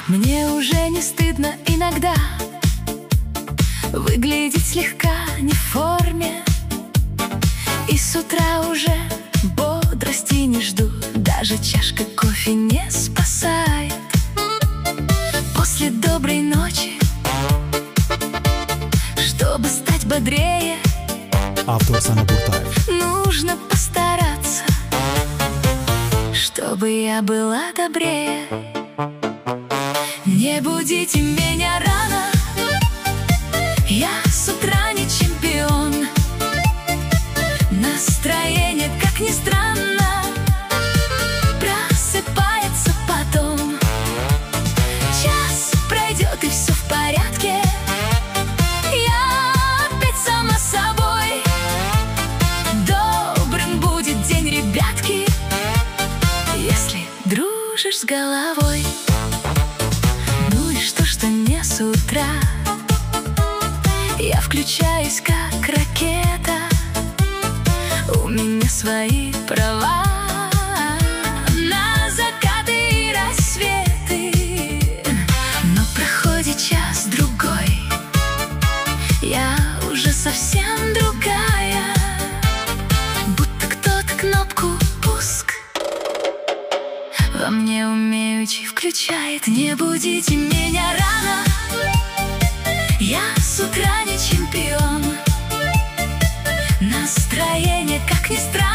Мне уже не стыдно иногда выглядеть слегка не в форме. И с утра уже бодрости не жду, даже чашка кофе не спасает. После доброй ночи, чтобы стать бодрее, автор Сана Буртаев, нужно постараться, чтобы я была добрее. Не будите меня рано, я с утра не чемпион. Настроение, как ни странно, просыпается потом. Час пройдет и все в порядке, я опять сама собой. Добрым будет день, ребятки, если дружишь с головой. Ну и что не с утра я включаюсь как ракета, у меня свои права на закаты и рассветы. Но проходит час-другой, я уже совсем другая, будто кто-то кнопку «пуск» во мне умеючи включает. Не будите меня рано, я с утра не чемпион. Настроение, как ни странно,